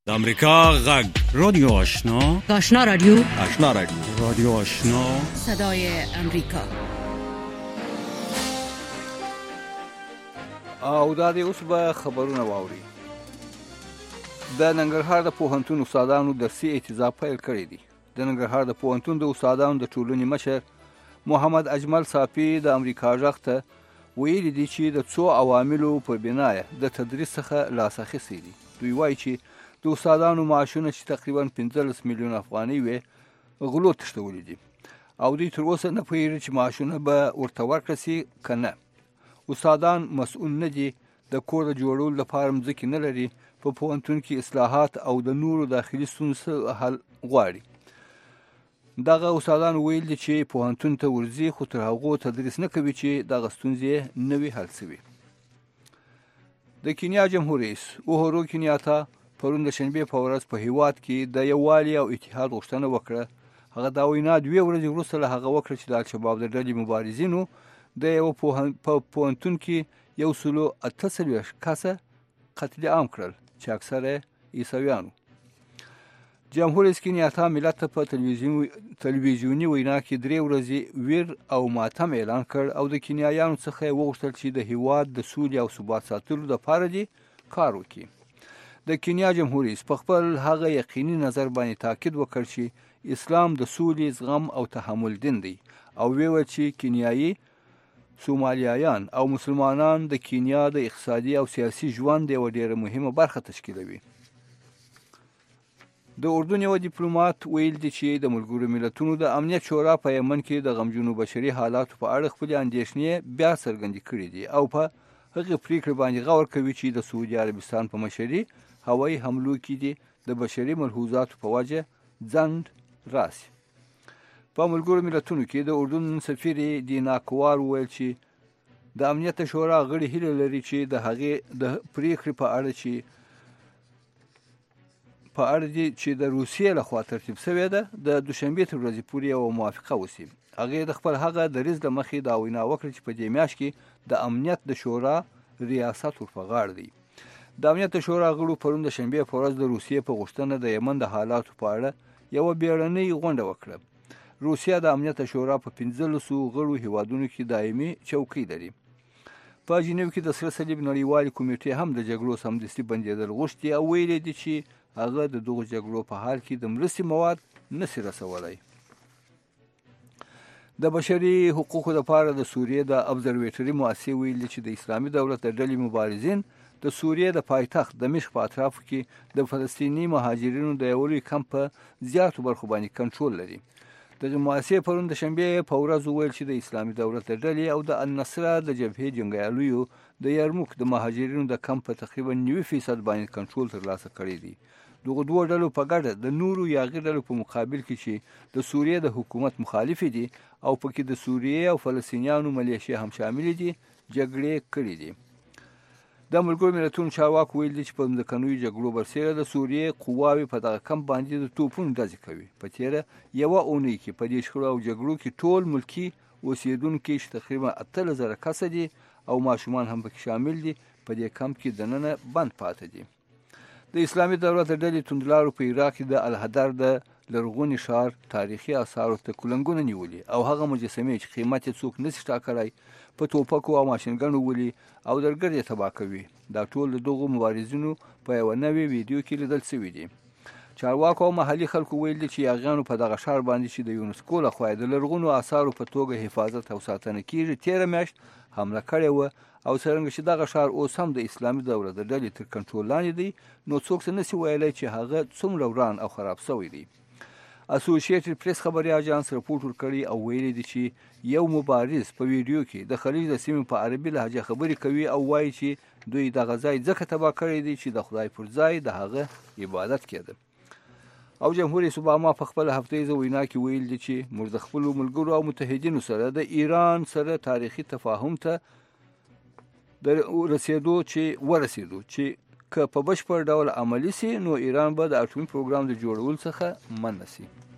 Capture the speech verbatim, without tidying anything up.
د امریکا غږ رادیو آشنا آشنا رادیو آشنا رادیو رادیو آشنا صدای امریکا. او دا دی اوس به خبرونه واوري. د ننګرهار د پوهنتون استادانو درسي اعتراض پیل کړی دی. د ننګرهار د پوهنتون د استادانو د ټولنې مشر محمد اجمل صافي د امریکا غږ ته ویلي دي چې د څو عواملو په بنا د تدریس څخه لاس اخیستی دي. دوی وایي چې د استادانو معاشونه چې تقریبا پنځلس میلیون افغانۍ وي غلو تښتولي دي او دوی تر اوسه نه پوهېږي چې معاشونه به ورته ورکړل شي که نه. استادان مسؤل نه دي، د کور د جوړولو لپاره مځکې نه لري، په پوهنتون کې اصلاحات او د نورو داخلي ستونزو حل غواړي. دغه استادان ویل دي چې پوهنتون ته ورځي خو تر هغو تدریس نه کوي چې دغه ستونزې نه وي حل شوي. د کینیا جمهور رئیس اوهورو کینیاتا پرون د شنبې په ورځ په هیواد کې د یووالي او اتحاد غوښتنه وکړه. هغه دا وینا دوې ورځې وروسته له هغه وکړه چې د الشباب د ډلې مبارزینو د یو په پوهنتون کې یو سلو اته څلوېښت کسه قتل عام کړل چې اکثره عیسویانو. جمهور رئیس کینیاتا ملت ته په تلویزیوني وینا کې درې ورځې ویر او ماتم اعلان کړ او د کینیایانو څخه یې وغوښتل چې د هیواد د سولې او ثبات ساتلو دپاره دې کار وکړي. د کینیا جمهور رئیس په خپل هغه یقیني نظر باندې تاکید وکړ چې اسلام د سولې، زغم او تحمل دین دی او ویل چې کینیایي سومالیایان او مسلمانان د کینیا د اقتصادي او سیاسي ژوند یوه ډېره مهمه برخه تشکیلوي. د اردن یو ډیپلومات ویل دي چې د ملګرو ملتونو د امنیت شورا په یمن کې د غمجنو بشري حالاتو په اړه خپلې اندېښنې بیا څرګندې کړې دي او په هغې پریکړې باندې غور کوي چې د سعودي عربستان په مشري هوایي حملو کې دي د بشري ملحوظاتو په وجه ځنډ راسي. په ملګرو ملتونو کې د اردن سفیر دینا کوار وویل چې د امنیت شورا غړي هیله لري چې د هغې د پریکړې په اړه چې په اړه دي چې د روسیې لخوا ترتیب شوې ده د دوشنبې تر ورځې پورې یوه موافقه وشي. هغې د خپل هغه دریځ له مخې دا وینا وکړه چې په دې میاشت کې د امنیت د شورا ریاست ور په غاړه دی. د امنیت شورا غړو پرون د شنبې په ورځ د روسیې په غوښتنه د یمن د حالاتو په اړه یوه بیړنۍ غونډه وکړه. روسیه د امنیت شورا په پنځلسو غړو هیوادونو کې دایمي چوکۍ لري. په جنیو کې د سره صلیب نړیوالې کمیټې هم د جګړو سمدستي بندېدل غوښتي او ویلي دي چې هغه د دغو جګړو په حال کې د مرستې مواد نشي رسولی. د بشري حقوقو لپاره د سوریې د ابزرویټري مؤسسې ویلي چې د اسلامي دولت د ډلې مبارزین د سوریې د پایتخت دمشق په اطرافو کې د فلسطیني مهاجرینو د یو لوی کمپ په زیاتو برخو باندې کنټرول لري. دغه مؤسسې پرون د شنبې په ورځ وویل چې د اسلامي دولت د ډلې او د النصره د جبهې جنګیالیو د یرموک د مهاجرینو د کمپ په تقریبا نوي فیصد باندې کنټرول ترلاسه کړی دی. دغه دوه ډلو په ګډه د نورو یاغي ډلو په مقابل کې چې د سوریې د حکومت مخالفې دي او پکې د سوریې او فلسطینیانو ملیشیا هم شامل دي جګړې کړې دي. د ملګرو ملتونو چارواکو ویل دي چې په ځمکنیو جګړو برسېره د سوریې قواوې په دغه کمپ باندې د توپونو ډزې کوي. په تېره یوه اونۍ کې په دې شخړو او جګړو کې ټول ملکي اوسېدونکي چې تقریبا اتلس زره کسه دي او ماشومان هم پکې شامل دي په دې کمپ کې دننه بند پاتې دي. د اسلامي دولت د ډلې توندلارو په عراق کې د الحدر د لرغوني ښار تاریخي اثارو ته کلنګونه نیولي او هغه مجسمې چې قیمت یې څوک نشي ټاکلی په توپکو او ماشینګنو ولي او درګر یې تباه کوي. دا ټول د دغو مبارزینو په یوه نوې ویډیو کې لیدل شوي دي. چارواکو او محلي خلکو ویل دي چې یاغیانو په دغه ښار باندې چې د یونسکو لخوا د لرغونو اثارو په توګه حفاظت او ساتنه کیږي تېره میاشت حمله کړې وه او څرنګه چې دغه ښار اوس هم د اسلامي دولت د ډلې تر کنټرول لاندې دی نو څوک څه نشي ویلی چې هغه څومره وران او خراب شوی دی. اسوسییټډ پریس خبري اژانس رپورټ ورکړی او ویلي دي چې یو مبارز په ویډیو کې د خلیج د سیمې په عربي لهجه خبرې کوي او وایي چې دوی دغه ځای ځکه تباه کړی دی چې د خدای پر ځای د هغه عبادت کېده. او جمهور رئیس اوباما په خپل هفتهیزه وینا کې ویل دي چې موږ د خپلو ملګرو او متحدینو سره د ایران سره تاریخي تفاهم ته د رسېدو چې ورسېدو چې که په بشپړ ډول عملي سي نو ایران به د اټومي پروګرام د جوړولو څخه منع سي.